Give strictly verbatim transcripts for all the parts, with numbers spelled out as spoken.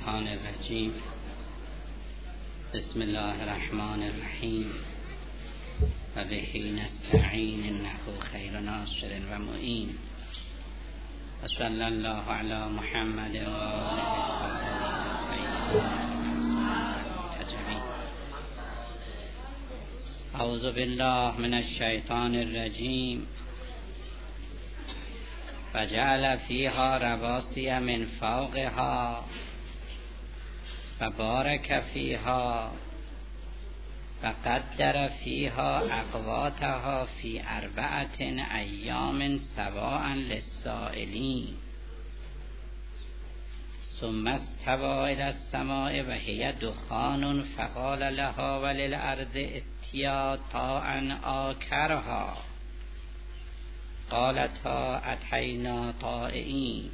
الشیطان الرجیم. بسم الله الرحمن الرحیم و بهی نستعین انه خیر ناصر و معین و صلی الله علی محمد و آله الطاهرین. اعوذ بالله من الشیطان الرجیم. وجعل فیها رواسي من فوقها و بارک فیها و قدر فیها اقواتها فی اربعة ایام سواء للسائلین. ثم استوى الى السماء و هي دخان فقال لها وللارض ائتیا طوعا او کرها قالتا اتینا طائعین.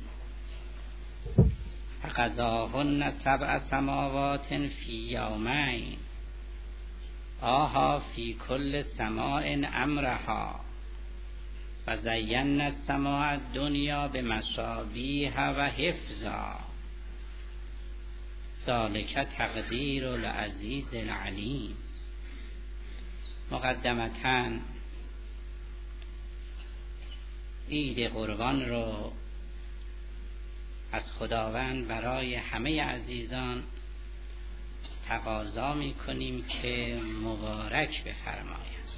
فقضاهن سبع سماوات فی یومین آها فی کل سماء امرها و زینا السماء الدنیا بمصابیح و حفظا. ذلک تقدیر العزیز العلیم. مقدمتاً عید قربان رو از خداوند برای همه عزیزان تقاضا می کنیم که مبارک بفرماید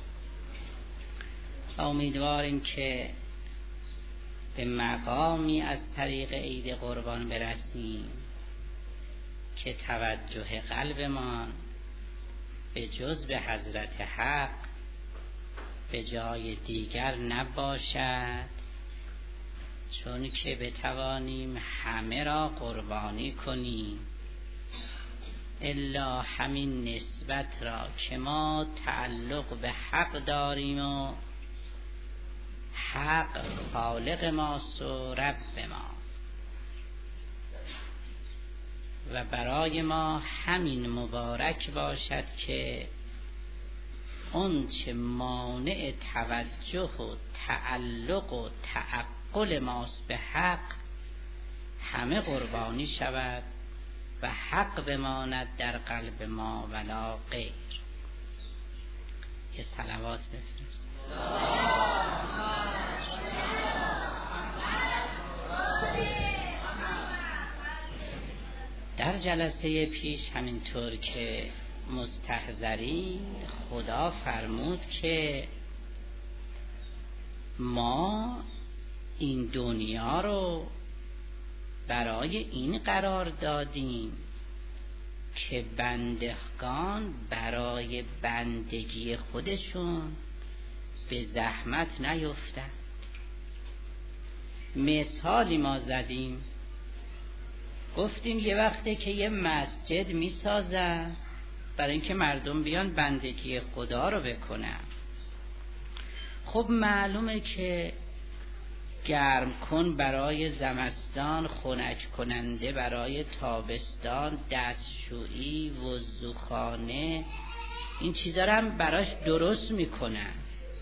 و امیدواریم که به مقامی از طریق عید قربان برسیم که توجه قلبمان به جز به حضرت حق به جای دیگر نباشد، چون که بتوانیم همه را قربانی کنیم الا همین نسبت را که ما تعلق به حق داریم و حق خالق ماست و رب ما، و برای ما همین مبارک باشد که اون چه مانع توجه و تعلق و تعقل ماست به حق همه قربانی شود و حق بماند در قلب ما ولا غیر. یه صلوات بفرست. در جلسه پیش همینطور که مستحضری خدا فرمود که ما این دنیا رو برای این قرار دادیم که بندگان برای بندگی خودشون به زحمت نیفتند. مثالی ما زدیم، گفتیم یه وقته که یه مسجد می سازن برای اینکه مردم بیان بندگی خدا رو بکنن. خب معلومه که گرم کن برای زمستان، خنک کننده برای تابستان، دستشویی، وضوخانه، این چیزا رو هم براش درست میکنن.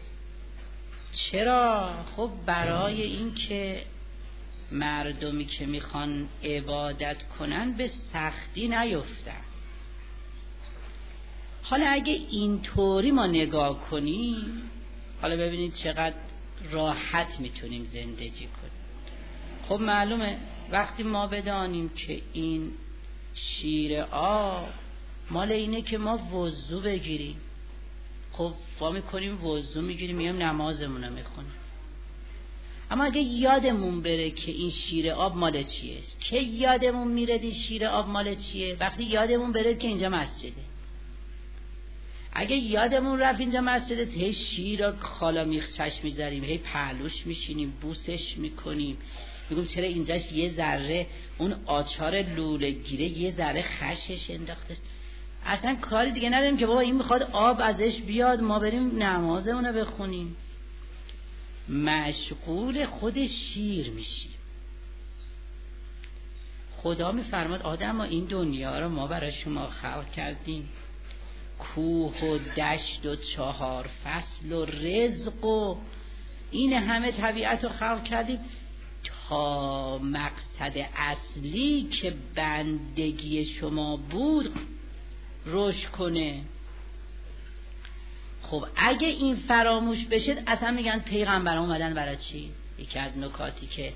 چرا؟ خب برای اینکه مردمی که میخوان عبادت کنن به سختی نیفتن. حالا اگه اینطوری ما نگاه کنیم، حالا ببینید چقدر راحت میتونیم زندگی کنیم. خب معلومه وقتی ما بدانیم که این شیر آب مال اینه که ما وضو بگیریم، خب ما میکنیم وضو میگیریم میام نمازمون رو میخونیم. اما اگه یادمون بره که این شیر آب مال چیه، که یادمون میره این شیر آب مال چیه؟ وقتی یادمون بره که اینجا مسجده. اگه یادمون رفت اینجا مسجده، هی شیر را خالا میخچش میذاریم، هی پهلوش میشینیم، بوسش میکنیم، میگم چرا اینجاش یه ذره اون آچار لوله گیره یه ذره خشش انداخته، اصلا کاری دیگه نداریم که بابا این میخواد آب ازش بیاد ما بریم نمازمونو بخونیم. مشغول خود شیر میشیم. خدا میفرماد آدم ما این دنیا رو ما برای شما خلق کردیم، کوه و دشت و چهار فصل و رزق و این همه طبیعت رو خلق کردیم تا مقصد اصلی که بندگی شما بود رشد کنه. خب اگه این فراموش بشه اصلا میگن پیغمبران اومدن برای چی؟ یکی از نکاتی که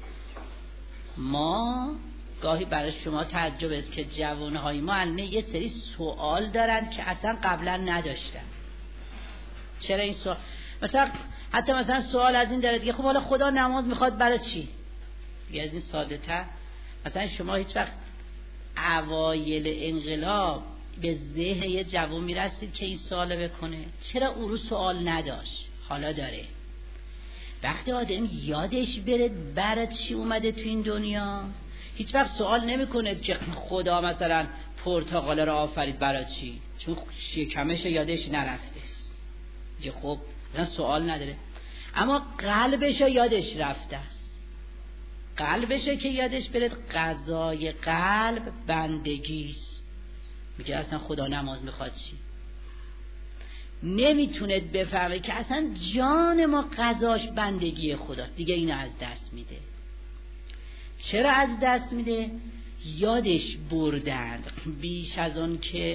ما گاهی برای شما تعجب است که جوانهای ما الان یه سری سوال دارن که اصلا قبلا نداشتن. چرا این سوال؟ مثلا حتی مثلا سوال از این داره دیگه، خب حالا خدا نماز میخواد برای چی؟ دیگه از این ساده تر. مثلا شما هیچ وقت اوایل انقلاب به ذهن یه جوان میرسید که این سوال بکنه؟ چرا او رو سوال نداشت حالا داره؟ وقتی آدم یادش بره برای چی اومده تو این دنیا، هیچ وقت سوال نمیکنه که خدا مثلا پرتقال رو آفرید برای چی، چون شکمش یادش نرفته است. خب مثلا سوال نداره، اما قلبش یادش رفته است. قلبش که یادش بره، قضای قلب بندگی است. میگه اصلا خدا نماز میخواد چی؟ نمیتونه بفهمه که اصلا جان ما قضاش بندگی خداست. دیگه اینو از دست میده. چرا از دست میده؟ یادش بردند. بیش از اون که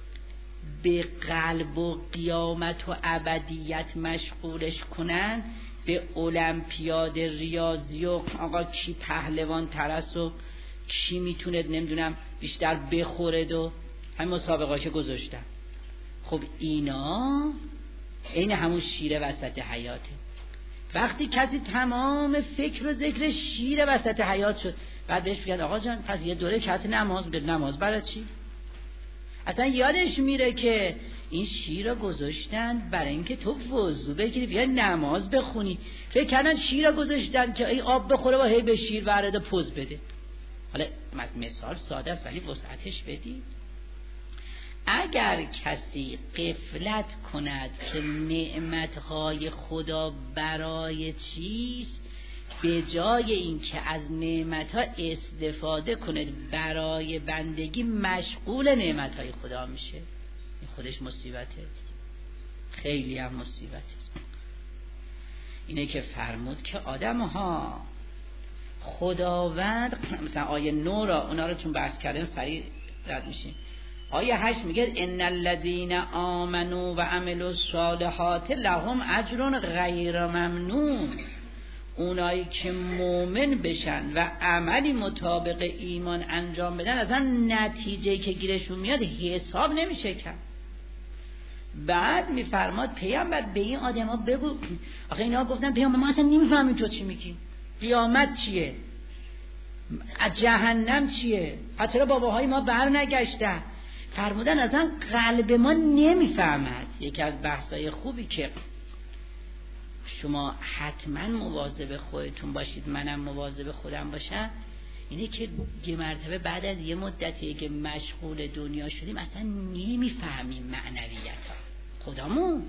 به قلب و قیامت و ابدیت مشغولش کنن، به المپیاد ریاضی و آقا کی پهلوان ترست و کی میتونه نمیدونم بیشتر بخورد و همین مسابقاشو گذاشتن. خب اینا این همون شیر وسط حیاته. وقتی کسی تمام فکر و ذکر شیر وسط حیات شد، بعد بهش بگن آقا جان پس یه دوره کت نماز بده. نماز برای چی؟ اصلا یادش میره که این شیر رو گذاشتن برای اینکه تو وضو بگیری بیا نماز بخونی. فکر کردن شیر رو گذاشتن که این آب بخوره و هی به شیر وارد پوز بده. حالا مثال ساده است ولی وسعتش بدی. اگر کسی غفلت کند که نعمتهای خدا برای چیست، به جای اینکه از نعمتها استفاده کنه برای بندگی، مشغول نعمتهای خدا میشه. این خودش مصیبته، خیلی هم مصیبته. اینه که فرمود که آدم ها خداوند، مثلا آیه نو را اونا رو چون بحث کردن سریع رد میشیم. آیه هشت میگه ان الذين آمنوا و عملوا الصالحات لهم اجر غیر ممنون. اونایی که مؤمن بشن و عملی مطابق ایمان انجام بدن، اصلا نتیجه که گیرشون میاد حساب نمیشه کرد. بعد میفرماد پیامبر به این آدما بگو، آخه اینا گفتن پیامبر ما اصلا نمیفهمیم تو چی میگی، قیامت چیه، از جهنم چیه، پس چرا باباهای ما بر نگشتن؟ فرمودن اصلا قلب ما نمیفهمد. یکی از بحثای خوبی که شما حتما مواظب خودتون باشید، منم مواظب خودم باشم، اینه که یه مرتبه بعد از یه مدتی که مشغول دنیا شدیم اصلا نمیفهمیم معنویت ها خدامون.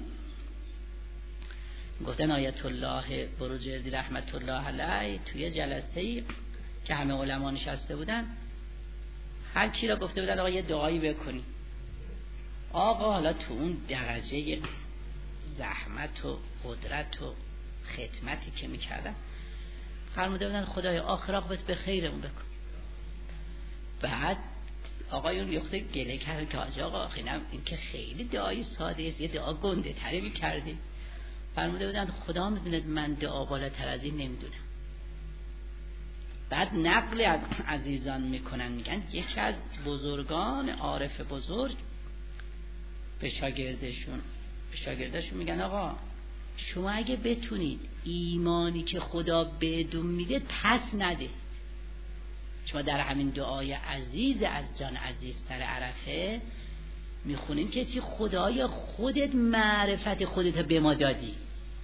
گفتن آیت الله بروجردی رحمت الله علیه توی جلسه‌ای که همه علما نشسته بودن، هر کی را گفته بودن آقا یه دعایی بکنی. آقا حالا تو اون درجه زحمت و قدرت و خدمتی که میکردن فرموده بودن خدای آخر عاقبت به خیرمون بکن. بعد آقایون یخته گله کرد که آجا آقا خیلی این که خیلی دعای ساده است، یه دعا گنده تره میکردیم. فرموده بودن خدا میدوند من دعا بالاتر از این نمیدونم. بعد نقل از عزیزان میکنن، میگن یکی از بزرگان عارف بزرگ به شاگردشون به شاگردشون میگن آقا شما اگه بتونید ایمانی که خدا بهتون میده پس نده. شما در همین دعای عزیز از جان عزیزتر عرفه میخونیم که چی خدای خودت معرفت خودت به ما دادی.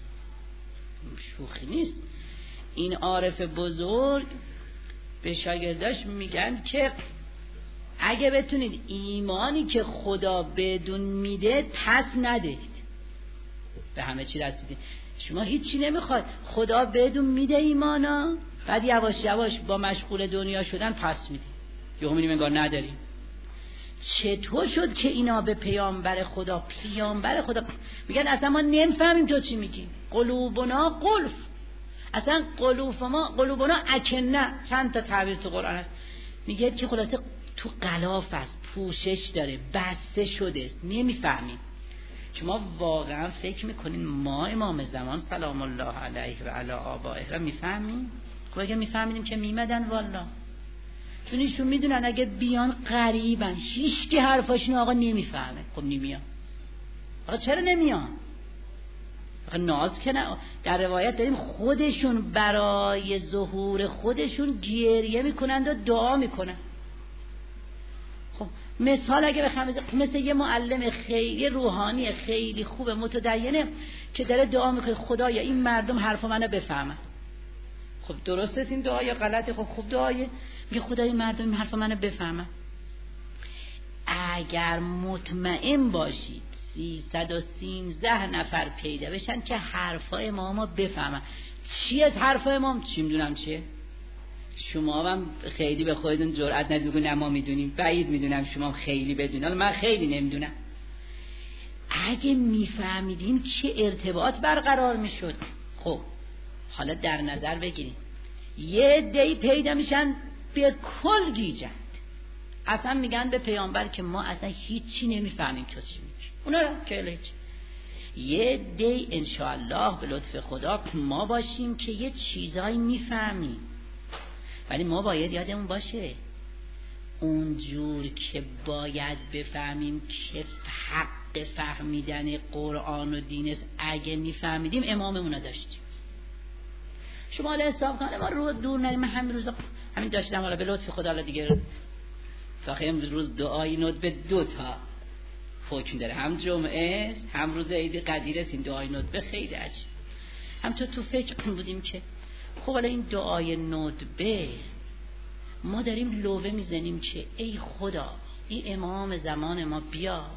شوخی نیست. این عارف بزرگ به شاگرداش میگن که اگه بتونید ایمانی که خدا بدون میده پس ندهید. به همه چی رسیدید. شما هیچی نمیخواد، خدا بدون میده ایمانا، بعد یواش یواش با مشغول دنیا شدن پس میده. یهو میبینیم انگار نداریم. چطور شد که اینا به پیامبر خدا پیامبر خدا میگن اصلا ما نمیفهمیم تو چی میگی، قلوبنا قلف، اصلا قلوب ما قلوبنا اکنه، چند تا تعبیر تو قرآن هست میگه که خلاصه تو غلاف است، پوشش داره، بسته شده است، نمیفهمیم. شما واقعا فکر میکنین ما امام زمان سلام الله علیه و علی آبائه را میفهمیم؟ خب اگه میفهمیدیم که میمدن والا، چون ایشون میدونن اگه بیان غریبن، هیچ کی حرفاشون آقا نمیفهمه. خب نمیان. آقا چرا نمیان؟ آقا ناز که نه. در روایت داریم خودشون برای ظهور خودشون گریه میکنند و دعا میکنن. خب مثال اگه بخوام مثل یه معلم خیلی روحانی خیلی خوب متدینه که داره دعا میکنه خدایا این مردم حرف منو بفهمن. خب درسته این دعا یا غلطه؟ خب خوب دعایه، میگه خدای مردم این حرف منو بفهمن. اگر مطمئن باشید سیصد و سیزده نفر پیدا بشن که حرفای امامو بفهمن، چی از حرفای امام چی میدونم چیه؟ شما هم خیلی به خودتون جرئت ندید بگید ما میدونیم، بعید میدونم شما خیلی بدونید، حالا من خیلی نمیدونم. اگه میفهمیدین چه ارتباط برقرار میشد. خب حالا در نظر بگیرید یه دی پیدا میشن به کل گیجند، اصلا میگن به پیامبر که ما اصلا هیچی نمیفهمیم چه چی میگه، اونا را که هیچ. یه دی انشاءالله به لطف خدا ما باشیم که یه چیزایی میفهمیم، ولی ما باید یادمون باشه اونجور که باید بفهمیم که حق فهمیدن قرآن و دین است. اگه میفهمیدیم اماممون رو داشتیم. شما حالا حساب کنه ما رو دور نریم، همین روزا همین داشتم حالا به لطف خدا حالا دیگه تا امروز دعای ندبه دو تا حکم داره، هم جمعه هم روز عید قدیر است. این دعای ندبه خیلی عجیب. هم تو تو فکر بودیم که خب حالا این دعای ندبه ما داریم لوبه میزنیم که ای خدا این امام زمان ما بیاد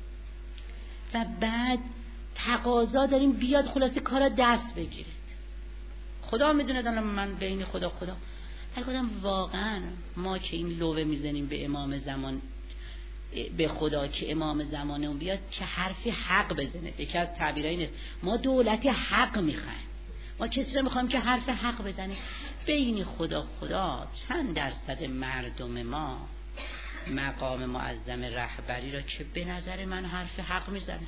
و بعد تقاضا داریم بیاد خلاصه کارا دست بگیره. خدا میدونه دارم من بین خدا خدا هر کدام واقعا ما که این لوبه میزنیم به امام زمان، به خدا که امام زمانمون بیاد چه حرفی حق بزنه. یکی از تعبیرای اینه ما دولتی حق میخوایم، ما کسی رو میخوایم که حرف حق بزنه. بین خدا خدا چند درصد مردم ما مقام معظم رهبری را که به نظر من حرف حق میزنه،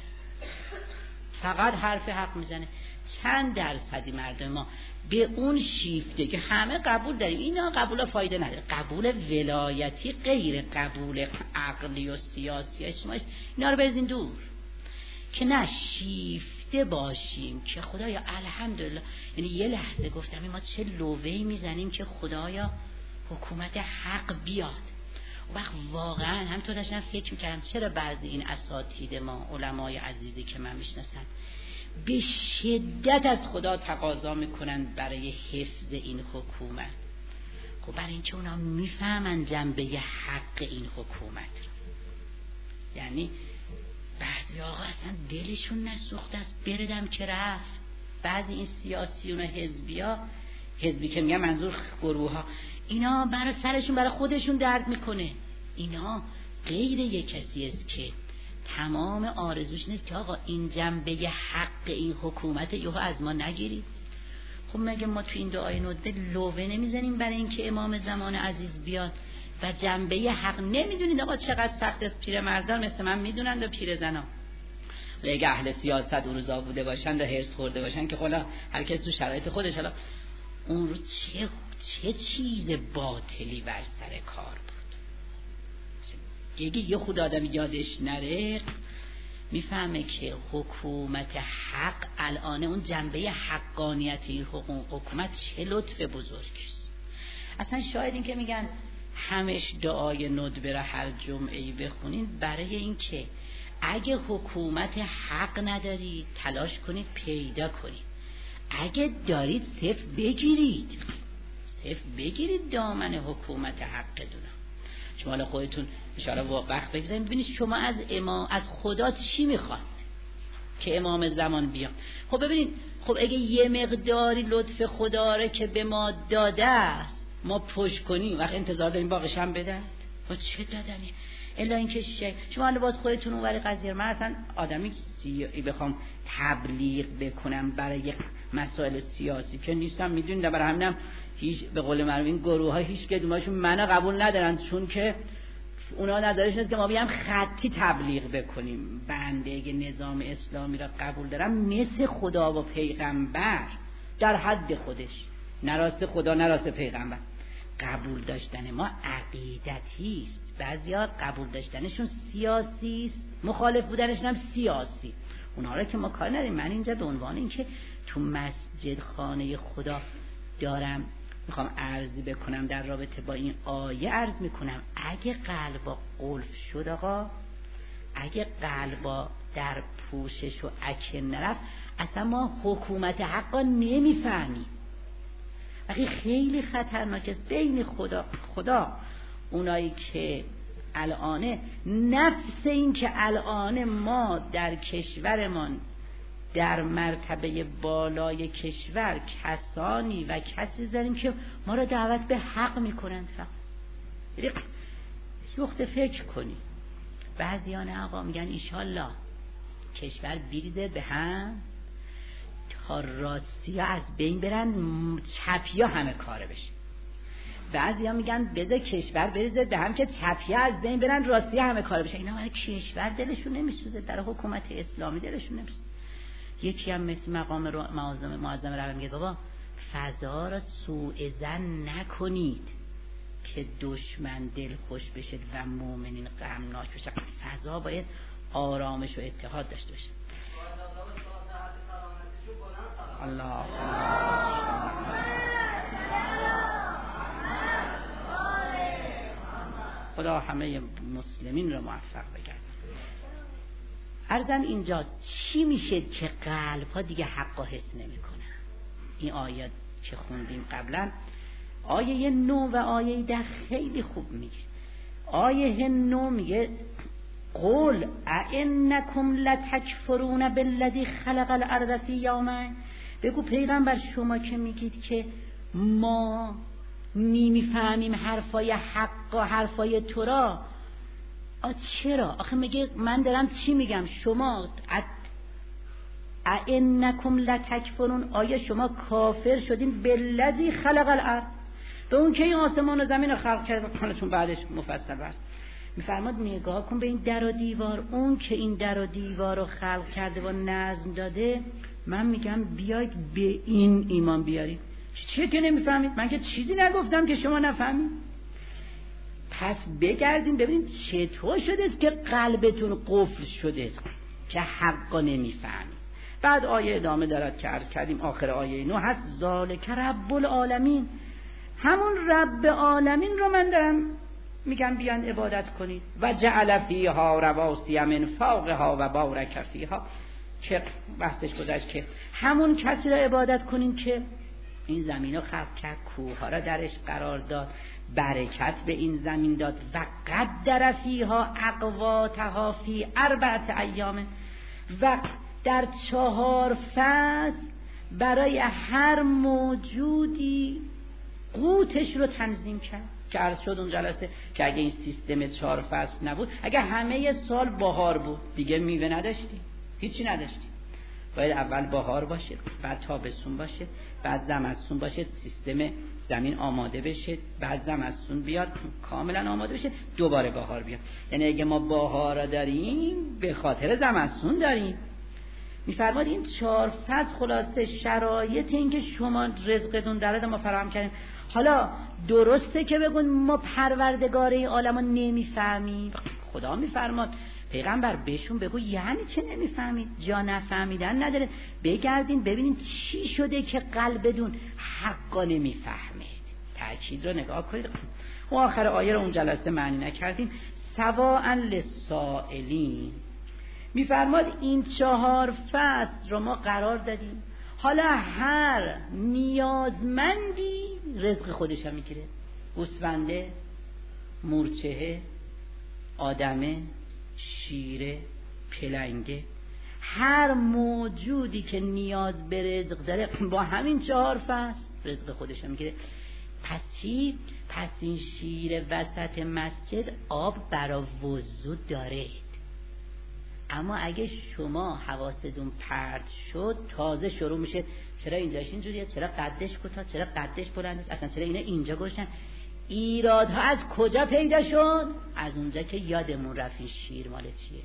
فقط حرف حق میزنه. چند درصدی مردم ما به اون شیفته که همه قبول داریم، اینا قبول فایده نداره، قبول ولایتی غیر قبول عقلی و سیاسی اجتماعی، اینا رو بزنین دور که نه شیفته باشیم که خدایا الحمدلله. یعنی یه لحظه گفتم ما چه لووهی میزنیم که خدایا حکومت حق بیاد. و وقت واقعا همطور داشتم فکر میکردم چرا بعضی این اساتید ما علمای عزیزی که من میشناسم به شدت از خدا تقاضا میکنن برای حفظ این حکومت. خب برای اینکه اونا میفهمن جنبه حق این حکومت رو. یعنی بعضی آقا اصلا دلشون نسوخته است، بردم که رفت. بعضی این سیاسیون و حزبی ها، حزبی که میگم منظور گروه ها، اینا برای سرشون برای خودشون درد میکنه. اینا غیر یک کسی است که تمام آرزوش نیست که آقا این جنبه حق این حکومت یهو از ما نگیرید. خب مگه ما تو این دعای ندبه لوبه نمیزنیم برای اینکه امام زمان عزیز بیاد و جنبه حق؟ نمیدونید آقا چقدر سخت است. پیر مردان مثل من میدونند و پیر زنا و اگه اهل سیاست اون روزا بوده باشند و هرس خورده باشند که خلا هر کس تو شرایط خودش، حالا اون رو چه چه چیز باطلی بر سر کار بود. اگه یه خود آدم یادش نره میفهمه که حکومت حق الان اون جنبه حقانیت این حکومت چه لطف بزرگی است. اصلا شاید این که میگن همش دعای ندبه را هر جمعه‌ای بخونین برای این که اگه حکومت حق ندارید تلاش کنید پیدا کنید، اگه دارید صفر بگیرید، صفر بگیرید دامن حکومت حق دونه. شما حالا خودتون اشاره وقت بگذارید ببینید شما از امام از خدا چی میخواد که امام زمان بیاد. خب ببینید، خب اگه یه مقداری لطف خدا رو که به ما داده است ما پشت کنیم، وقت انتظار داریم باقیش هم بدن، خب چه دادنی؟ الا اینکه شی شما حالا باز خودتون اونوری قضیه. من اصلا آدمی بخوام تبلیغ بکنم برای مسائل سیاسی که نیستم، میدونید برای همینم هیچ به قول معروف این گروه ها هیچ کدومشون منو قبول ندارن، چون که اونا نظرشون است که ما بیام خطی تبلیغ بکنیم. بنده اگه نظام اسلامی را قبول دارم مثل خدا و پیغمبر در حد خودش، نراست خدا نراست پیغمبر. قبول داشتن ما عقیدتی است، بعضیا قبول داشتنشون سیاسی است، مخالف بودنشون هم سیاسی. اونها را که ما کار نداریم. من اینجا به عنوان این که تو مسجد خانه خدا دارم میخوام عرضی بکنم در رابطه با این آیه عرض میکنم اگه قلبا قلف شد آقا، اگه قلبا در پوشش و اکن نرفت، اصلا ما حکومت حقا نمیفهمیم. وقتی خیلی خطرناکه بین خدا خدا اونایی که الانه نفس این که الانه ما در کشورمان در مرتبه بالای کشور کسانی و کسی داریم که ما را دعوت به حق میکنن. فقط یخت فکر کنی. بعضیان آقا میگن ایشالله کشور بریزه به هم تا راستی ها از بین برن، چپی ها همه کاره بشه. بعضی ها میگن بذار کشور بریزه به هم که چپی ها از بین برن راستی ها همه کاره بشه. اینا برای کشور دلشون نمیسوزه، در حکومت اسلامی دلشون نمیسوزه. یکی هم مثل مقام معظم معظم رب میگه بابا فضا را سوء ظن نکنید که دشمن دل خوش بشه و مؤمنین غمناک بشه. فضا باید آرامش و اتحاد داشته باشه. الله خدا همه مسلمین را موفق بگردد. عرضم اینجا چی میشه که قلب ها دیگه حق و حس نمی کنن؟ این آیات که خوندیم قبلا، آیه نو و آیه ده خیلی خوب میگه. آیه نو میگه قل ائنکم لتکفرون بالذی خلق الارض فی یومین. بگو پیغمبر شما که میگید که ما نمیفهمیم حرفای حق و حرفای تو را، آ چرا؟ آخه میگه من دارم چی میگم؟ شما ائنکم لتکفرون، آیا شما کافر شدین بالذی خلق الارض، به اون که این آسمان و زمین رو خلق کرده؟ چون بعدش مفصل بس میفرماد نگاه کن به این در و دیوار، اون که این در و دیوار رو خلق کرده و نظم داده، من میگم بیاید به این ایمان بیارید. چیه که نمیفهمید؟ من که چیزی نگفتم که شما نفهمید. پس بگردیم ببینید چطور شده است که قلبتون قفل شده که حقا نمیفهمید. بعد آیه ادامه دارد که عرض کردیم آخر آیه نو هست ذالک رب العالمین، همون رب عالمین رو من دارم میگم بیان عبادت کنید. و جعل فیها رواسی من فوقها و بارک فیها، که بحثش گذشت که همون کسی را عبادت کنید که این زمین رو خلق کرد، کوه ها را درش قرار داد، برکت به این زمین داد و قدر فیها اقواتها فی اربعه ایام، و در چهار فصل برای هر موجودی قوتش رو تنظیم کرد. که عرض شد اون جلسه که اگه این سیستم چهار فصل نبود، اگه همه سال بهار بود دیگه میوه نداشتیم، هیچی نداشتیم. باید اول بهار باشه، بعد تابستون باشه، بعد زمستون باشه، سیستم زمین آماده بشه، بعد زمستون بیاد کاملا آماده بشه، دوباره بهار بیاد. یعنی اگه ما بهار را داریم به خاطر زمستون داریم. میفرماد این چهار فصل خلاصه شرایط این که شما رزقتون در ما فراهم کردیم. حالا درسته که بگون ما پروردگار این عالمو نمیفهمیم، خدا میفرماد پیغمبر بهشون بگو یعنی چه نمیفهمید؟ جا نفهمیدن نداره. بگردین ببینین چی شده که قلبتون حقا نمیفهمید. تأکید رو نگاه کنید. و آخر آیه رو اون جلسه معنی نکردیم. سواء للسائلین، میفرماد این چهار فصل رو ما قرار دادیم، حالا هر نیازمندی رزق خودش هم میگیره. گوسفنده، مورچه، آدمه، شیره، پلنگه، هر موجودی که نیاز به رزق داره با همین چهار فصل رزق خودش هم میگیره. پس چی؟ پس این شیر وسط مسجد آب برای وضو داره. اما اگه شما حواستون پرت شد تازه شروع میشه چرا اینجاش اینجوریه، چرا قدش کوتاه، چرا قدش بلند است، اصلا چرا اینا اینجا گوشن. ایرادها از کجا پیدا شد؟ از اونجا که یادمون رفت این شیر مال چیه.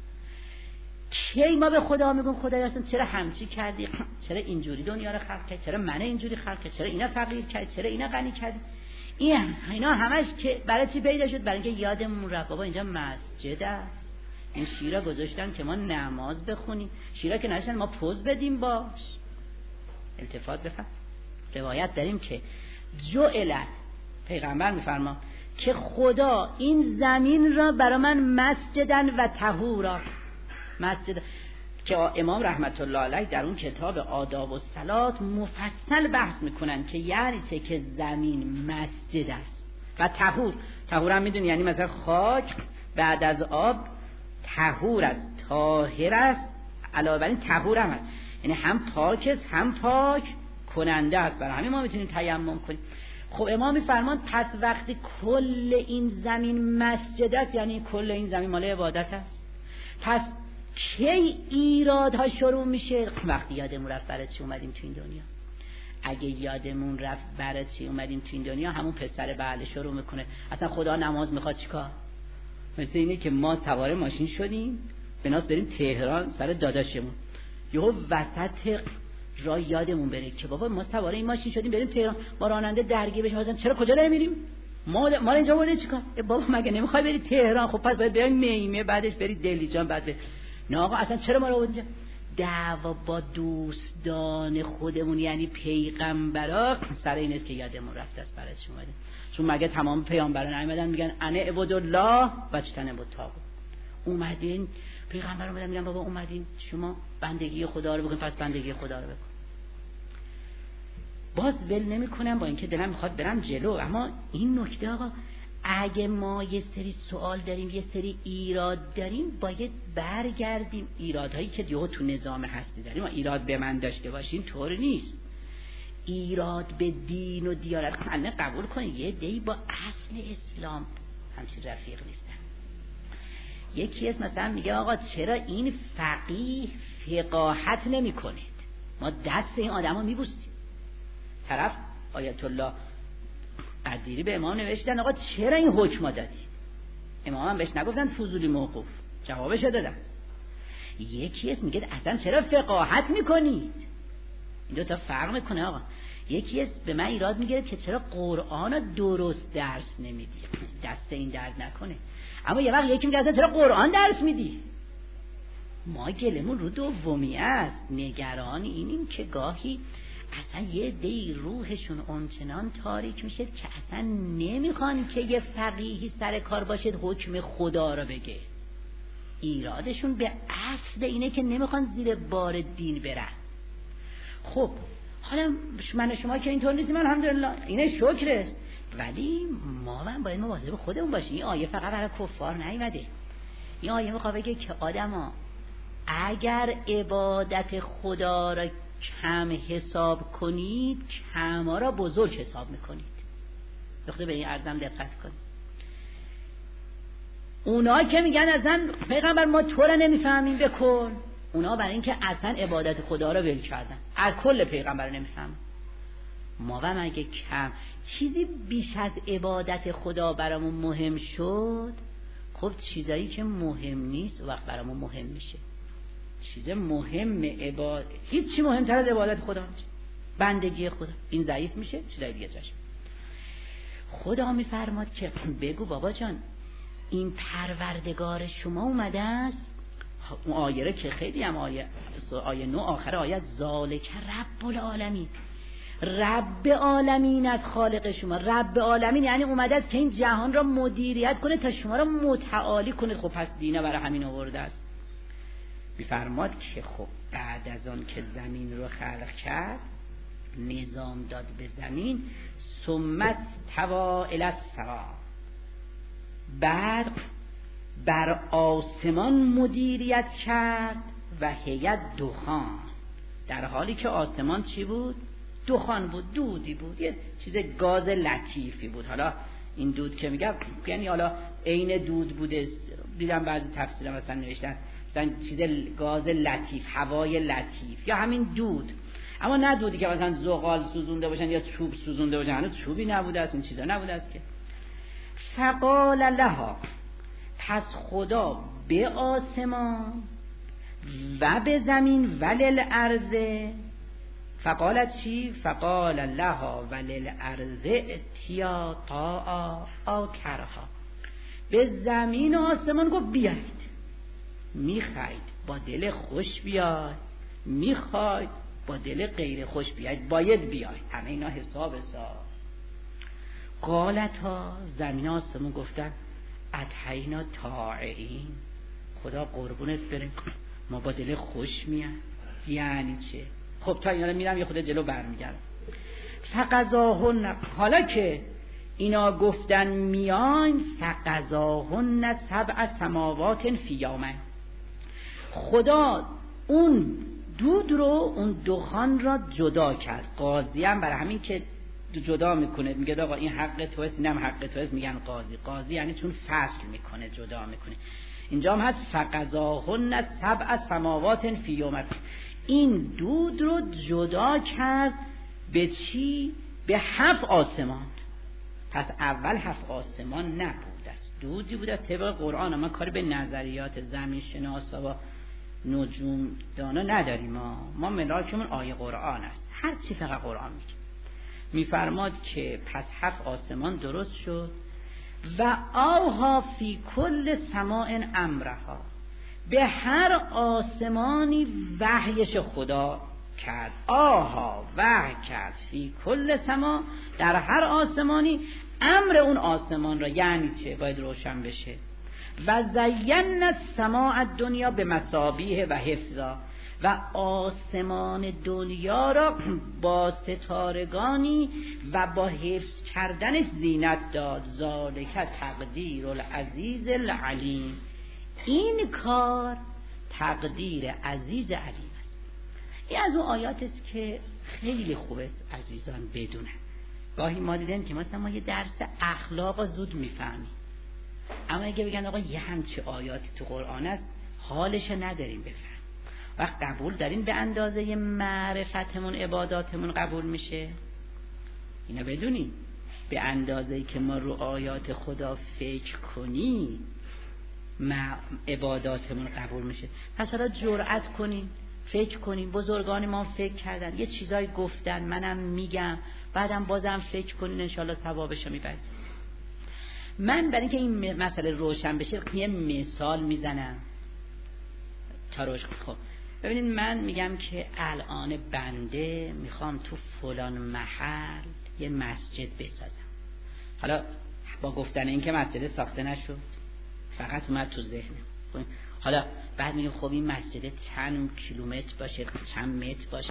کی ما به خدا میگیم خدایا اصلا چرا همچی کردی، چرا اینجوری دنیا رو خلق کردی، چرا من اینجوری خلق کردی، چرا اینا فقیر کردی، چرا اینا غنی کردی. این اینا همش که برای چی پیدا شد؟ برای اینکه یادمون رفت بابا اینجا مسجد است، این شیرا گذاشتن که ما نماز بخونیم، شیرا که نشن ما پوز بدیم باش. التفات بفهم. روایت داریم که جعلت، پیغمبر میفرما که خدا این زمین را برای من مسجدن و طهورا، مسجد که امام رحمت الله علیه در اون کتاب آداب و صلات مفصل بحث میکنن که یعنی چه که زمین مسجد است و طهور. طهور هم میدونی یعنی مثلا خاک بعد از آب طهور است، طاهر است، علاوه بر این طهور هم است، یعنی هم پاک است هم پاک کننده است. برای همین ما میتونیم تیمم کنیم. خب امام میفرمان پس وقتی کل این زمین مسجد است یعنی کل این زمین مال عبادت است، پس کی ایرادها شروع میشه؟ وقتی یادمون رفت برای چی اومدیم تو این دنیا. اگه یادمون رفت برای چی اومدیم تو این دنیا، همون پسر بله شروع میکنه اصلا خدا نماز میخواد چیکار؟ مثل اینه که ما سوار ماشین شدیم بناس بریم تهران سر داداشمون، یهو وسط راه یادمون بره که بابا ما سوار این ماشین شدیم بریم تهران، با راننده درگیر بشیم مثلا چرا کجا داریم میریم؟ ما ما اینجا بوده چیکار؟ بابا مگه نمیخوای بری تهران؟ خب پس باید بریم میمه، بعدش بری دلیجان، بعد بری. نه آقا اصلا چرا ما رو اونجا؟ دعوا با دوستان خودمون یعنی پیغمبرا سر این است که یادمون رفته است برای چی اومدیم. چون مگه تمام پیامبران اومدن میگن انا عبدالله و اجتنبوا الطاغوت. اومدین پیغمبر اومدن میگن بابا اومدین شما بندگی خدا رو بکن، پس بندگی خدا رو بکن. باز ول نمیکنم با اینکه دلم میخواد برم جلو، اما این نکته آقا اگه ما یه سری سوال داریم یه سری ایراد داریم باید برگردیم. ایرادهایی که دیگه تو نظام هستی داریم، ما ایراد به من داشته باشین طور نیست. ایراد به دین و دیانت خانه قبول کنید. یه دی با اصل اسلام همچین رفیق نیستن. یکی از مثلا میگه آقا چرا این فقیه فقاهت نمی کنید؟ ما دست این آدم ها میبوستیم. طرف آیت الله قدیری به امام نوشتن آقا چرا این حکم دادی؟ امام هم بهش نگفتن فضولی موقوف، جوابش دادن. یکی از میگه اصلا چرا فقاهت میکنید؟ این دو تا فرق میکنه آقا. یکی از به من ایراد میگیره که چرا قرآن رو درست درس نمیدی؟ دست این درد نکنه. اما یه وقت یکی میگه اصلا چرا قرآن درس میدی؟ ما گلمون رو دومی است. نگران اینیم که گاهی اصلا یه دی روحشون اونچنان تاریک میشه که اصلا نمیخوان که یه فقیهی سر کار باشد حکم خدا رو بگه. ایرادشون به اصل اینه که نمیخوان زیر بار دین برن. خب حالا من و شما که اینطور نیستیم الحمدلله، اینه شکر است، ولی ما من باید مواظب خودمون باشیم. این آیه فقط برای کفار نیومده. این آیه میخواد بگه که آدما اگر عبادت خدا را کم حساب کنید کما را بزرگ حساب میکنید. بخاطر به این عرضم دقت کنید. اونا که میگن اصلا پیغمبر ما تو را نمیفهمیم بکن، اونا برای اینکه اصلا عبادت خدا را ول کردن، از کل پیغمبر نمیفهمن. ما و مگه کم چیزی بیش از عبادت خدا برامون مهم شد؟ خب چیزایی که مهم نیست وقت برامون مهم میشه. چیز مهم عبادت، هیچ چی مهمتر از عبادت خدا نیست. بندگی خدا این ضعیف میشه، چیزای دیگه جاش. خدا میفرماد که بگو بابا جان این پروردگار شما اومده است. اون آیه که خیلی هم آیه آیه نو آخر آیه ذالک رب العالمین، رب عالمین از خالق شما. رب عالمین یعنی اومده است که این جهان را مدیریت کنه تا شما را متعالی کنه. خب پس دینه برای همین آورده است. میفرماد که خب بعد از آن که زمین رو خلق کرد نظام داد به زمین، ثم استوى الی السما، بعد بر آسمان مدیریت کرد و هیئت دخان، در حالی که آسمان چی بود؟ دخان بود، دودی بود، یه چیز گاز لطیفی بود. حالا این دود که میگم یعنی حالا عین دود بوده. دیدم بعضی تفسیر مثلا نوشتن مثلا چیز گاز لطیف، هوای لطیف یا همین دود، اما نه دودی که مثلا زغال سوزونده باشن یا چوب سوزونده باشن، هنوز چوبی نبوده است، این چیزا نبوده است که. فقال لها، پس خدا به آسمان و به زمین ولل ارض، فقالت چی؟ فقال لها ولل ارض اتیا طاعا آ کرها، به زمین و آسمان گفت بیایید، میخواید با دل خوش بیاید، میخواید با دل غیر خوش بیاید، باید بیاید، همه اینا حساب حساب. قالت ها، زمین آسمون گفتن اتینا طاعین، خدا قربونت بریم ما با دل خوش میایم. یعنی چه؟ خب تا اینا رو میرم یه خود جلو برمیگردم. فقضاهن، حالا که اینا گفتن میایم، فقضاهن سبع سماوات فی یومین، خدا اون دود رو، اون دخان را جدا کرد. قاضی هم برای همین که جدا میکنه، میگه آقا این حق تو است، اینم حق تو است، میگن قاضی. قاضی یعنی چون فصل میکنه، جدا میکنه. اینجا هم هست فقضاهن سبع سماوات فی یومین، این دود رو جدا کرد به چی؟ به هفت آسمان. پس اول هفت آسمان نبود است، دودی بود از طبق قرآن. ما کاری به نظریات زمین شناسا و نجوم دانا نداریم، ما ما ملاکمون آیه قرآن است، هر چی فقط قرآن میگه. میفرماد که پس هفت آسمان درست شد و آوها فی کل سماء امرها، به هر آسمانی وحیش خدا کرد. آها وحی کرد فی کل سما، در هر آسمانی امر اون آسمان را. یعنی چه؟ باید روشن بشه. و زین السماء الدنیا به مصابیح و حفظا، و آسمان دنیا را با ستارگانی و با حفظ کردنش زینت داد. ذالک تقدیر العزیز العلیم، این کار تقدیر عزیز علیم است. این از اون آیات است که خیلی خوب است عزیزان بدونن. گاهی ما دیدیم که مثلا ما یه درس اخلاق زود میفهمیم، اما اگه بگن آقا یه همچه آیاتی تو قرآن است، حالش نداریم بفهم. وقت قبول داریم به اندازه معرفتمون عباداتمون قبول میشه، اینا بدونیم. به اندازه‌ای که ما رو آیات خدا فکر کنیم ما عباداتمون قبول میشه. پس حالا جرأت کنیم فکر کنیم. بزرگان ما فکر کردن، یه چیزایی گفتن، منم میگم، بعدم بازم فکر کنین، انشالله ثوابشو میبرید. من برای اینکه این مسئله روشن بشه یه مثال میزنم تا روش. خب ببینید، من میگم که الان بنده میخوام تو فلان محل یه مسجد بسازم. حالا با گفتن این که مسجد ساخته نشد، فقط اومد تو ذهنم. حالا بعد میگم خب این مسجد چند کیلومتر باشه، چند متر باشه.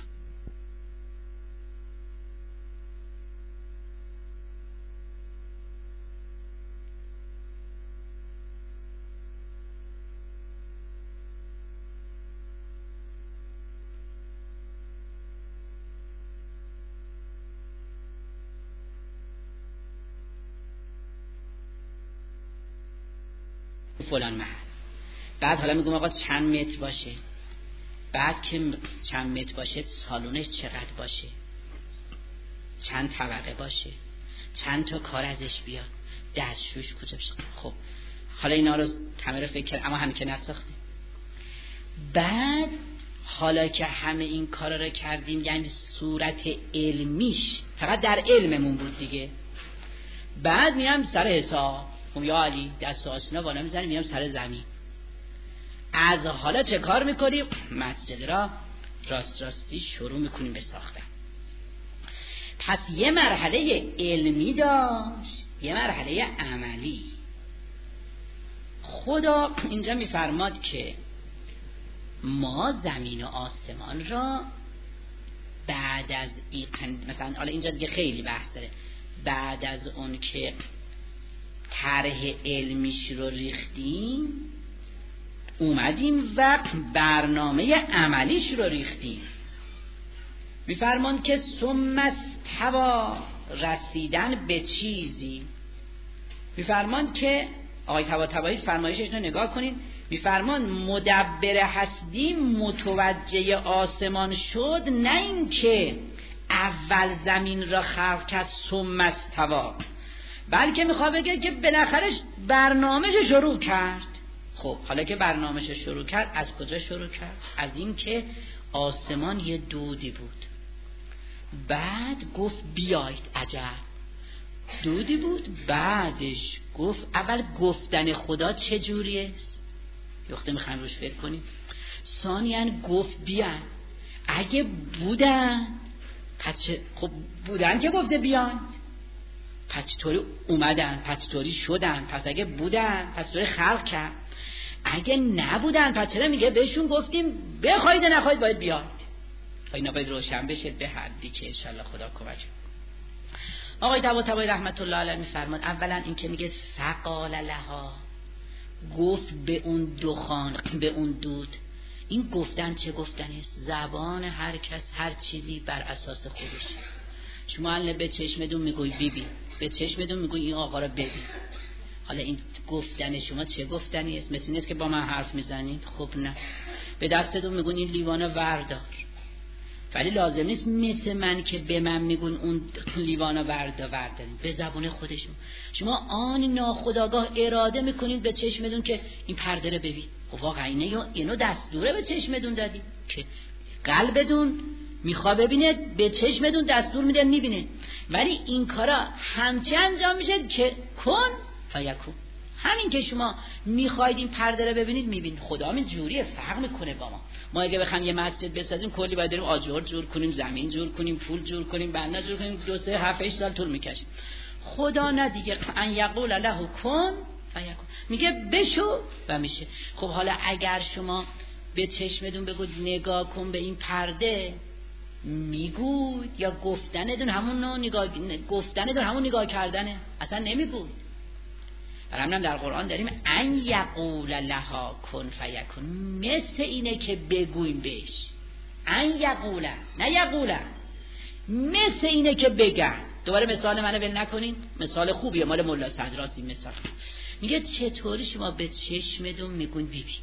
فلان محل. بعد حالا میگم آقا چند متر باشه، بعد که چند متر باشه سالونش چقدر باشه، چند طبقه باشه، چند تا کار ازش بیاد، دستشویش کجا باشه. خب حالا اینا رو همه رو فکر کرد، اما همه که نساختیم. بعد حالا که همه این کارا رو کردیم، یعنی صورت علمیش فقط در علممون بود دیگه. بعد میام سر حساب، یا علی دست آسینا بالا میزنیم، میام سر زمین. از حالا چه کار میکنیم؟ مسجد را راست راستی شروع میکنیم به ساختن. پس یه مرحله علمی داشت، یه مرحله عملی. خدا اینجا میفرماد که ما زمین و آسمان را بعد از این، مثلا حالا اینجا دیگه خیلی بحث داره، بعد از اون که طرح علمیش رو ریختیم، اومدیم و برنامه عملیش رو ریختیم. میفرمان که ثم استوی، رسیدن به چیزی. میفرمان که آقای طباطبایی فرمایشش رو نگاه کنین، میفرمان مدبر هستی متوجه آسمان شد، نه این که اول زمین را خلق کرد ثم استوی، بلکه میخواد بگه که بالاخره برنامه‌اش شروع کرد. خب حالا که برنامه‌اش شروع کرد، از کجا شروع کرد؟ از این که آسمان یه دودی بود، بعد گفت بیایید. عجب، دودی بود، بعدش گفت. اول گفتن خدا چه جوریه؟ وقتی میخوایم روش فکر کنیم. ثانیاً گفت بیان. اگه بودن پس چه؟ خب بودن که گفته بیان، پس چطوری اومدن؟ پس چطوری شدن؟ پس اگه بودن پس چطوری خلق کرد؟ اگه نبودن پس چرا میگه بهشون گفتیم بخواید نخواید باید بیاید؟ اینا باید روشن بشه به حدی که انشالله خدا کمک. آقای طباطبایی رحمت الله علیه میفرماد اولا این که میگه فقال لها، گفت به اون دخان، به اون دود. این گفتن چه گفتنی است؟ زبان هر کس هر چیزی بر اساس خودش. شما الان به چشمتون میگوی بی بی، به چشمتون میگوی این آقا رو ببین. حالا این گفتن شما چه گفتنی است؟ مثل نیست که با من حرف میزنید. خب نه، به دستتون میگون این لیوانو وردار، ولی لازم نیست مثل من که به من میگون اون لیوانو وردا وردارین. به زبان خودشون شما آن ناخودآگاه اراده میکنید به چشمتون که این پرده رو ببین. خب واقعا اینو اینو دستوره به چشمتون دادی که قلبتون میخواد ببینه، به چشمتون دستور میده میبینه، ولی این کارا همچه انجام میشه که کن فیکون. همین که شما میخواید این پرده رو ببینید میبینید. خدا همین جوریه، فرق میکنه با ما. ما اگه بخوایم یه مسجد بسازیم کلی باید بریم آجر جور کنیم، زمین جور کنیم، پول جور کنیم، بنا جور کنیم، دو سه هفت هشت سال طول میکشه. خدا نه دیگه، ان یقول له کن فیکون، میگه بشو و میشه. خب حالا اگر شما به چشمتون بگید نگاه کن به این پرده، میگوید یا گفتنتون همون نگاه گفتنتون همون نگاه کردنه، اصلا نمیگوید. برای همین در قرآن داریم ان یقول لها کن فیکون، مثل اینه که بگویم بهش. ان یقول، نه یقول، مثل اینه که بگن. دوباره مثال منو ول نکنین، مثال خوبیه مال مولا صدراست این مثال. میگه چطوری شما به چشمتون میگون بی بی.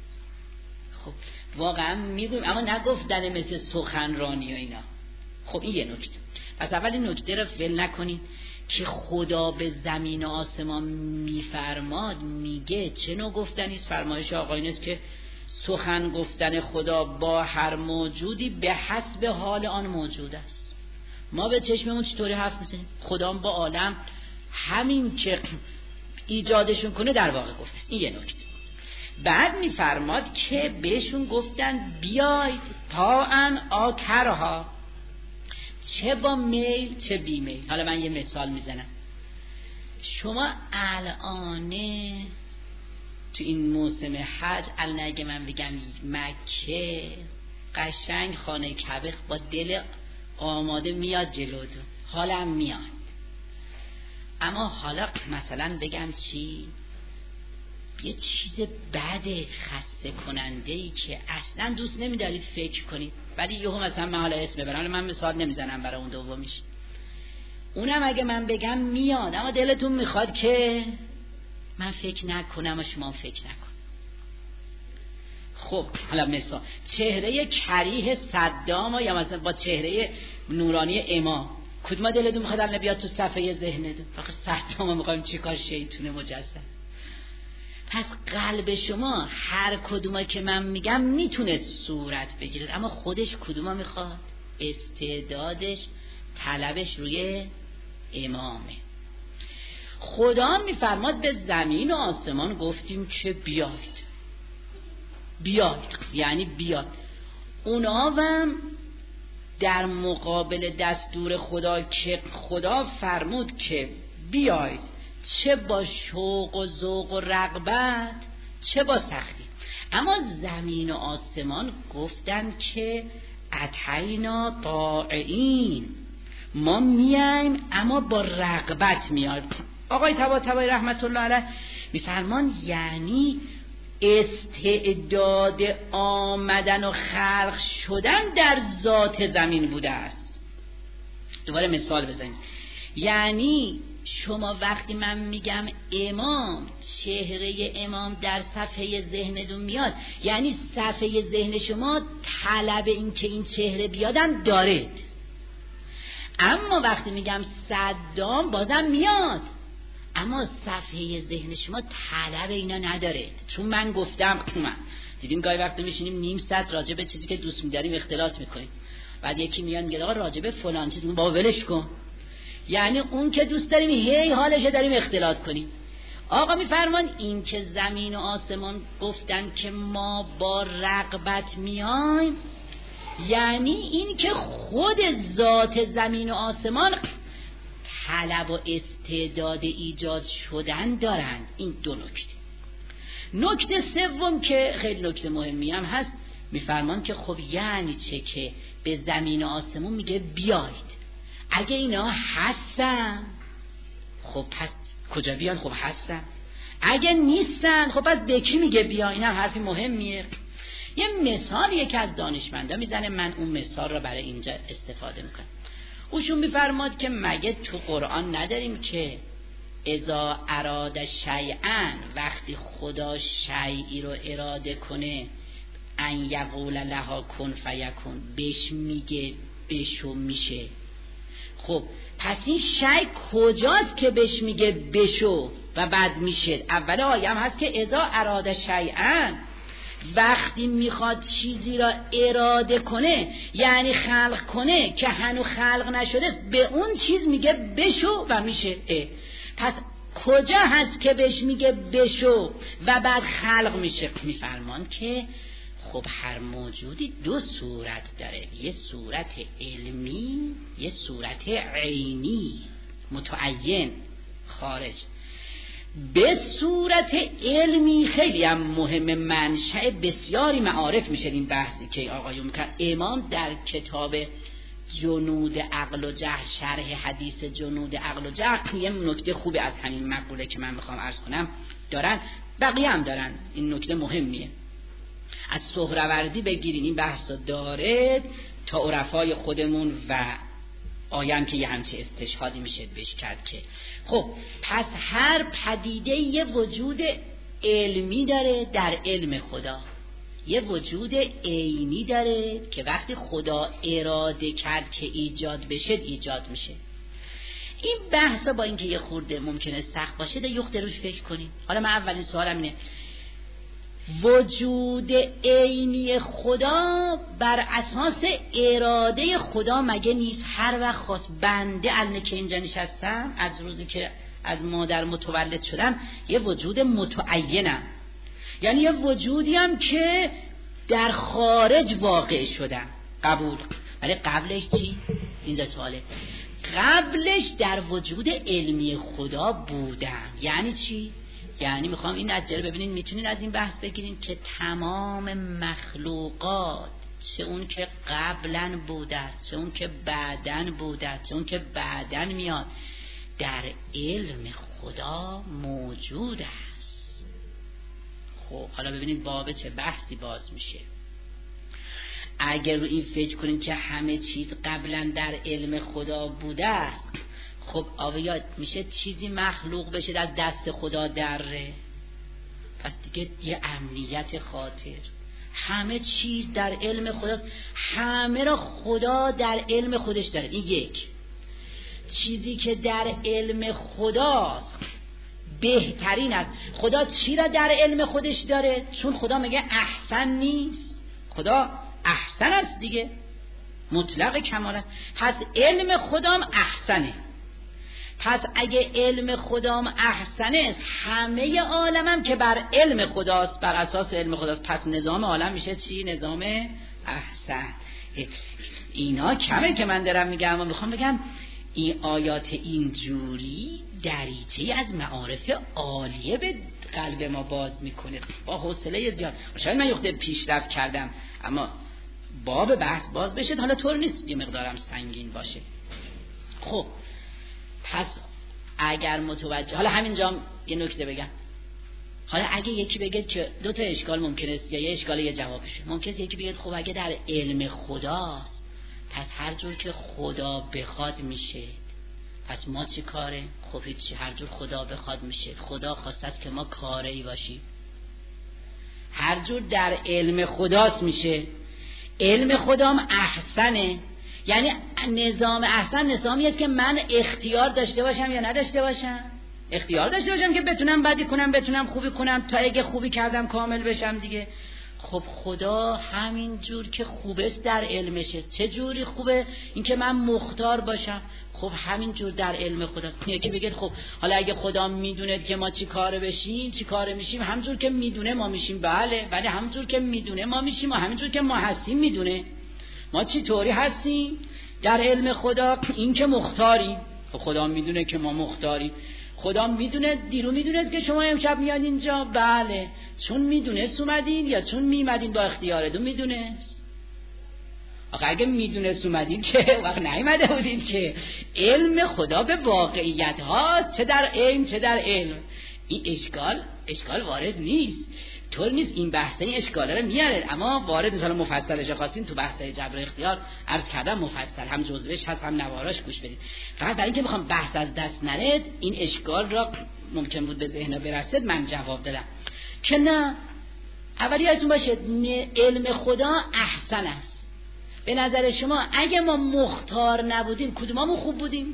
خب واقعا میگویم اما نگفتن مثل سخنرانی و اینا. خب این یه نکته. پس اول این نکته رو ول نکنین که خدا به زمین و آسمان میفرماد، میگه چه نوع گفتنی است؟ فرمایش آقایون است که سخن گفتن خدا با هر موجودی به حسب حال آن موجود است. ما به چشممون چطوری حرف میزنیم؟ خدا با عالم همین که ایجادشون کنه در واقع گفته. این یه نکته. بعد میفرماد که بهشون گفتن بیاید تا ان آکرها، چه با میل چه بی میل. حالا من یه مثال میزنم. شما الانه تو این موسم حج الان اگه من بگم مکه قشنگ خانه کعبه با دل آماده میاد جلوتون، حالم میاد. اما حالا مثلا بگم چی؟ یه چیز بد خسته کننده ای که اصلا دوست نمیدارید فکر کنید، ولی یهو مثلا من حالا اسم ببرم، من مثال نمیزنم برای اون دومیش، اونم اگه من بگم میاد، اما دلتون میخواد که من فکر نکنم و شما فکر نکن. خب حالا مثلا چهره کریه صدام یا مثلا با چهره نورانی امام، کدوم دلتون میخواد الان بیاد تو صفحه ذهنتون؟ فقط صدام میخوایم چیکار؟ شیطون مجسم. پس قلب شما هر کدوما که من میگم میتونه صورت بگیره، اما خودش کدوما میخواد؟ استعدادش طلبش روی امامه. خدا میفرماد به زمین و آسمان گفتیم که بیاید بیاید، یعنی بیاد. اونا هم در مقابل دستور خدا که خدا فرمود که بیاید، چه با شوق و ذوق و رغبت چه با سختی، اما زمین و آسمان گفتن که اتینا طاعین، ما میایم اما با رغبت میایم. آقای طباطبایی رحمت الله علیه میفرمان یعنی استعداد آمدن و خلق شدن در ذات زمین بوده است. دوباره مثال بزنید. یعنی شما وقتی من میگم امام، چهره امام در صفحه ذهنتون میاد، یعنی صفحه ذهن شما طلب این که این چهره بیادم داره. اما وقتی میگم صدام بازم میاد، اما صفحه ذهن شما طلب اینا نداره. چون من گفتم من دیدیم گاهی وقت میشینیم نیم ساعت راجع به چیزی که دوست می‌داریم اختلاط میکنیم، بعد یکی میاد میگه آقا راجع به فلان چیز بابا ولش کن، یعنی اون که دوست داریم هی حالش داریم اختلاط کنیم. آقا میفرمان این که زمین و آسمان گفتن که ما با رغبت میایم، یعنی این که خود ذات زمین و آسمان طلب و استعداد ایجاد شدن دارند. این دو نکته. نکته سوم که خیلی نکته مهمی هم هست، میفرمان که خب یعنی چه که به زمین و آسمون میگه بیاید، اگه اینا هستن خب پس کجا بیان؟ خب هستن. اگه نیستن خب پس به کی میگه بیا؟ این هم حرفی مهمیه. یه مثال یکی از دانشمندا میزنه، من اون مثال رو برای اینجا استفاده میکنم. اوشون میفرماد که مگه تو قرآن نداریم که اذا اراد شیئا، وقتی خدا شیئی رو اراده کنه، ان یقول لها کن فیکون، بهش میگه بشو میشه. خب پس این شیء کجاست که بهش میگه بشو و بعد میشه؟ اول آیه هم هست که اذا اراد شیئا، وقتی میخواد چیزی را اراده کنه یعنی خلق کنه که هنو خلق نشده، به اون چیز میگه بشو و میشه. اه. پس کجا هست که بهش میگه بشو و بعد خلق میشه؟ میفرمان که خب هر موجودی دو صورت داره، یه صورت علمی، یه صورت عینی متعین خارج. به صورت علمی خیلی هم مهم، منشأ بسیاری معارف میشه این بحثی که آقایون میکنن. امام در کتاب جنود عقل و جهل، شرح حدیث جنود عقل و جهل، یه نکته خوبی از همین مقوله که من میخوام عرض کنم دارن، بقیه هم دارن. این نکته مهمیه، از سهروردی بگیرین این بحث داره تا عرفای خودمون و آیم که یه همچه استشهادی میشه بهش کرد. که خب پس هر پدیده یه وجود علمی داره در علم خدا، یه وجود عینی داره که وقتی خدا اراده کرد که ایجاد بشه ایجاد میشه. این بحثا با اینکه یه خورده ممکنه سخت باشه، ده یخته روش فکر کنیم. حالا من اولین سوالم اینه، وجود عینی خدا بر اساس اراده خدا مگه نیست؟ هر وقت خواست بنده الان که اینجا نشستم، از روزی که از مادر متولد شدم، یه وجود متعینم، یعنی یه وجودی هم که در خارج واقع شدم. قبول. ولی قبلش چی؟ اینجا سواله. قبلش در وجود علمی خدا بودم. یعنی چی؟ یعنی میخوام این نتیجه رو ببینین، میتونین از این بحث بگیرین که تمام مخلوقات، چه اون که قبلا بوده است، چه اون که بعدن بوده است، چه اون که بعدن میاد، در علم خدا موجود است. خب حالا ببینید باب چه بحثی باز میشه. اگر رو این فکر کنین که همه چیز قبلا در علم خدا بوده است، خب آیا میشه چیزی مخلوق بشه در دست خدا دره؟ پس دیگه یه امنیت خاطر، همه چیز در علم خداست، همه را خدا در علم خودش داره. این یک چیزی که در علم خداست بهترین است. خدا چی را در علم خودش داره؟ چون خدا میگه احسن نیست، خدا احسن است دیگه، مطلق کمال است. پس علم خدام احسنه. پس اگه علم خدام احسنه، همه عالمم که بر علم خداست، بر اساس علم خداست، پس نظام عالم میشه چی؟ نظام احسن. اینا کمه که من دارم میگم و میخوام بگم این آیات اینجوری دریچه از معارف عالیه به قلب ما باز میکنه با حوصله زیاد. شاید من یخته پیشرفت کردم اما باب بحث باز بشه، حالا طور نیست یه مقدارم سنگین باشه. خب پس اگر متوجه، حالا همینجا یه نکته بگم، حالا اگه یکی بگه که دو تا اشکال ممکنه، یا یه اشکال یه جوابشه، ممکنه یکی بگه خب اگه در علم خداست، پس هر جور که خدا بخواد میشه، پس ما چی کاره؟ خب هیچی، هر جور خدا بخواد میشه. خدا خواسته که ما کاری باشیم، هر جور در علم خداست میشه. علم خدام احسنه، یعنی نظام احسن نظامیه که من اختیار داشته باشم یا نداشته باشم. اختیار داشته باشم که بتونم بدی کنم، بتونم خوبی کنم، تا اگه خوبی کردم کامل بشم دیگه. خب خدا همین جور که خوبه در علمشه. چه جوری خوبه؟ این که من مختار باشم. خب همین جور در علم خداست. یکی بگید خب حالا اگه خدا میدونه که ما چی کاره بشیم، چی کاره میشیم، همونجور که میدونه ما میشیم. بله، ولی همونجور که میدونه ما میشیم و همونجور که ما هستیم میدونه. ما چی طوری هستیم در علم خدا؟ این که مختاری. خب خدا میدونه که ما مختاری. خدا میدونه، دیرو میدونه که شما امشب میاد اینجا. بله، چون میدونه اومدین یا چون میمدین با اختیارتون میدونه. آخه اگه میدونه اومدین که وقت نیومده بودین که. علم خدا به واقعیت هاست، چه در علم چه در علم. این اشکال اشکال وارد نیست، طور نیست. این بحثه این اشکاله رو میاره، اما وارد مثلا مفصلش خواستین تو بحثه جبر اختیار عرض کردم مفصل، هم جزوهش هست هم نواراش گوش بدید. فقط برای اینکه میخوام بحث از دست نره، این اشکال را ممکن بود به ذهن برسد من جواب دادم که نه. اولی یادتون باشه علم خدا احسن است. به نظر شما اگه ما مختار نبودیم کدومامون خوب بودیم؟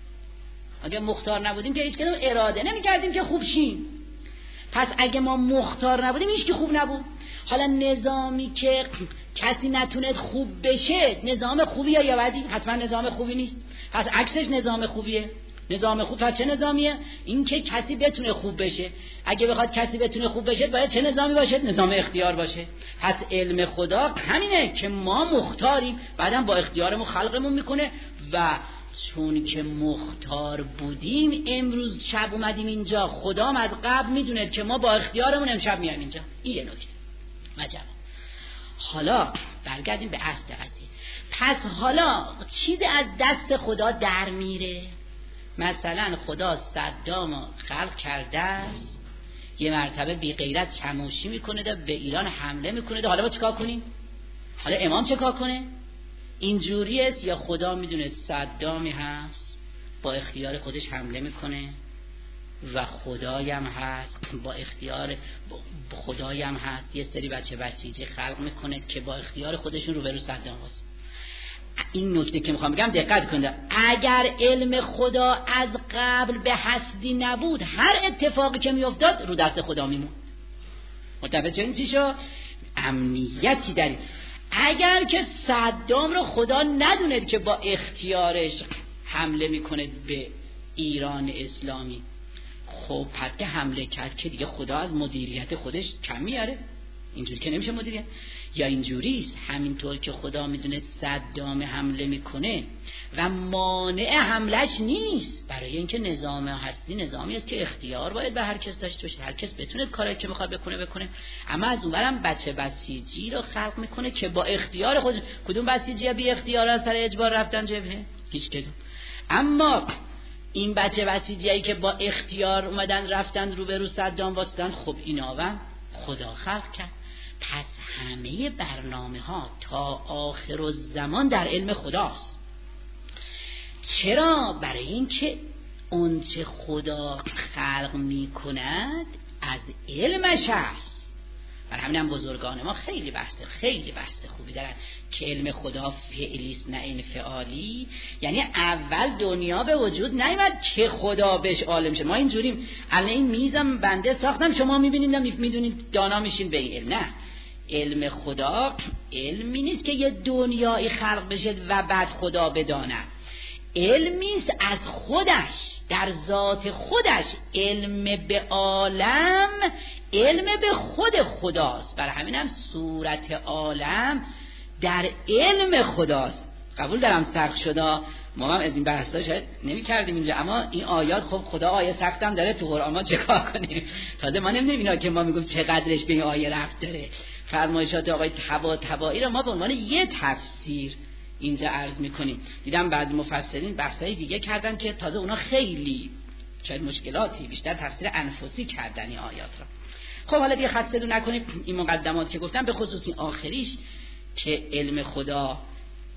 اگه مختار نبودیم که هیچ کدوم اراده نمی‌کردیم که خوب شیم. پس اگه ما مختار نبودیم هیچ کی خوب نبود. حالا نظامی که کسی نتونه خوب بشه نظام خوبیه یا بدی؟ حتما نظام خوبی نیست. پس عکسش نظام خوبیه. نظام خوب پس چه نظامیه؟ این که کسی بتونه خوب بشه. اگه بخواد کسی بتونه خوب بشه باید چه نظامی باشه؟ نظام اختیار باشه. پس علم خدا همینه که ما مختاریم، بعدم با اختیارمون خلقمون میکنه. و چون که مختار بودیم امروز شب اومدیم اینجا، خدا از قبل میدونه که ما با اختیارمون امشب میایم اینجا. این یه نکته عجب. حالا برگردیم به اصل قضیه. پس حالا چیزی از دست خدا در میره. مثلا خدا صدام خلق کرده است، یه مرتبه بی غیرت چموشی میکنه ده به ایران حمله میکنه ده. حالا ما چیکار کنیم؟ حالا امام چیکار کنه؟ اینجوری است یا خدا میدونه صدامی هست با اختیار خودش حمله میکنه و خدایم هست با اختیار خدایم هست یه سری بچه بسیجی خلق میکنه که با اختیار خودشون رو به رو صدام هست. این نکته که میخوام بگم دقت کنید. اگر علم خدا از قبل به حسبی نبود، هر اتفاقی که میافتاد رو دست خدا میمون. متوجه این چی شو؟ امنیتی داریم. اگر که صدام رو خدا ندوند که با اختیارش حمله میکنه به ایران اسلامی، خب پس که حمله کرد که دیگه خدا از مدیریت خودش کم میاره. اینجوری که نمیشه مدیریت. یا اینجوریست همینطور که خدا میدونه صدام حمله میکنه و مانع حملش نیست، برای اینکه نظام هستی نظامی است که اختیار باید به هر کس داشته باشه، هر کس بتونه کاری که میخواد بکنه بکنه. اما از اونورم بچه بسیجی رو خلق میکنه که با اختیار خود. کدوم بسیجی بی اختیار از سر اجبار رفتن جبهه؟ هیچ کدوم. اما این بچه بسیجی که با اختیار اومدن رفتن رو به رو صدام واسطن، خب اینا و خدا خلق کرد. پس همه برنامه ها تا آخر الزمان در علم خداست. چرا؟ برای اینکه اون چه خدا خلق می کند از علمش است. برای همین هم بزرگان ما خیلی بحث خیلی بحث خوبی دارن که علم خدا فعلیست نه انفعالی. یعنی اول دنیا به وجود نیامد که خدا بهش عالم شه. ما اینجوریم الان این میزم بنده ساختم شما میبینید نه میدونید دانا میشین به این علم. نه، علم خدا علمی نیست که یه دنیایی خلق بشه و بعد خدا بداند. علمیست از خودش، در ذات خودش. علم به عالم علم به خود خداست. برای همین هم صورت عالم در علم خداست. قبول دارم سخت شده، ما هم از این بحثا شاید نمی کردیم اینجا، اما این آیات خب خدا آیه سختم داره تو قرآن، ما چه کار کنیم؟ تازه ما نمیدونیم اینا که ما میگیم چقدرش به این آیه رفت داره. فرمایشات آقای طباطبایی را ما به عنوان یه تفسیر اینجا عرض میکنیم. دیدم بعضی مفسرین بحثای دیگه کردن که تازه اونا خیلی شاید مشکلاتی بیشتر تفسیر انفسی کردن این آیات را. خب حالا دیگه خسته رو نکنیم. این مقدمات که گفتم به خصوص این آخریش که علم خدا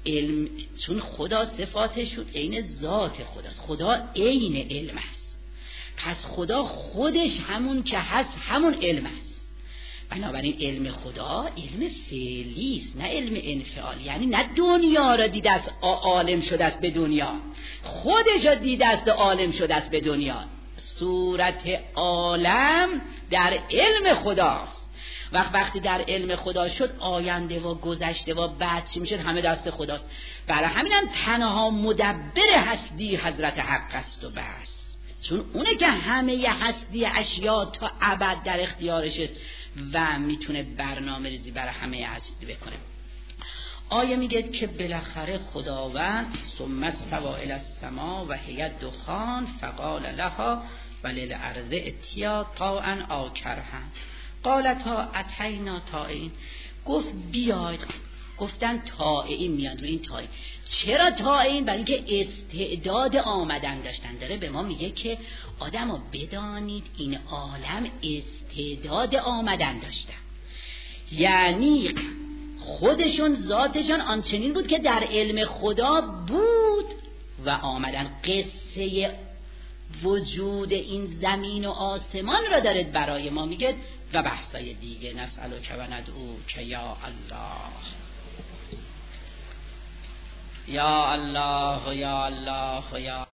علم، چون خدا صفاتش عین ذات خداست، خدا عین علم است، پس خدا خودش همون که هست همون علم است. بنابراین علم خدا علم فعلی است، نه علم انفعال. یعنی نه دنیا را دیده است عالم شده است به دنیا، خودش را دیده است عالم شده است به دنیا. صورت عالم در علم خداست. وقت وقتی در علم خدا شد، آینده و گذشته و بعد چی میشه همه دست خداست. برای همین هم تنها مدبر هستی حضرت حق است و بس، چون اونه که همه هستی اشیا تا ابد در اختیارش است و میتونه برنامه ریزی برای همه هستی بکنه. آیه میگه که بالاخره خداوند ثم استوى الی السماء و هی دخان فقال لها وللارض اتیا طاعا او کرها قالتا اتینا طائعین. گفت بیاید، گفتن طائعین، میاد رو این طائعین. چرا طائعین؟ برای اینکه استعداد آمدن داشتن. داره به ما میگه که آدمو بدانید این عالم استعداد آمدن داشتن، یعنی خودشون ذاتشون آنچنین بود که در علم خدا بود و آمدن. قصه وجود این زمین و آسمان را دارد برای ما میگه و بحثای دیگه. نسألک و ندعو که یا الله یا الله یا الله یا